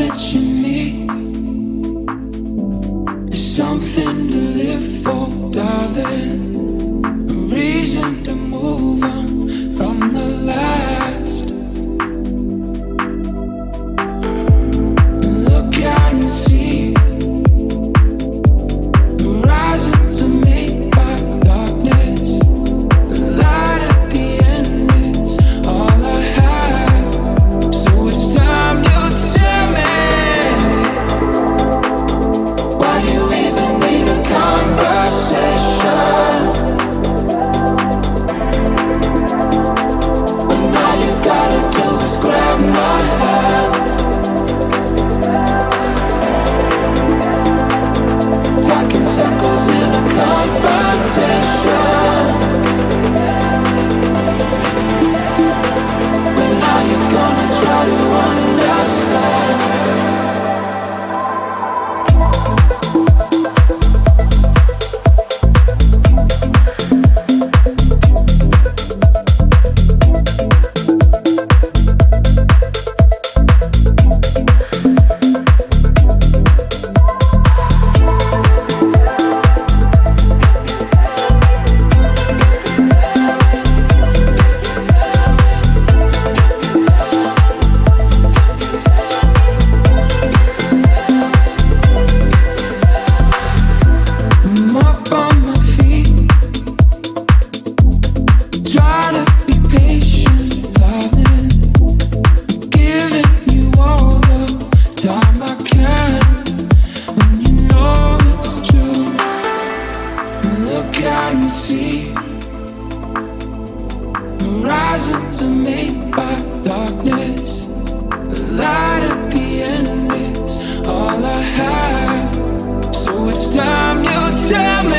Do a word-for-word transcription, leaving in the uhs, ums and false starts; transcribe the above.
that you need is something to live for, darling. A reason to move on from the last. Look out and see horizons are made by darkness. The light at the end is all I have. So it's time you tell me why you even need a conversation. When all you gotta do is grab my hand. Talking circles in a confrontation. When are you gonna try to understand? I'm up on my feet, try to be patient, darling. Giving you all the time I can, when you know it's true. Look out and see horizons are made by darkness. The light at the end is all I have. So it's time you tell me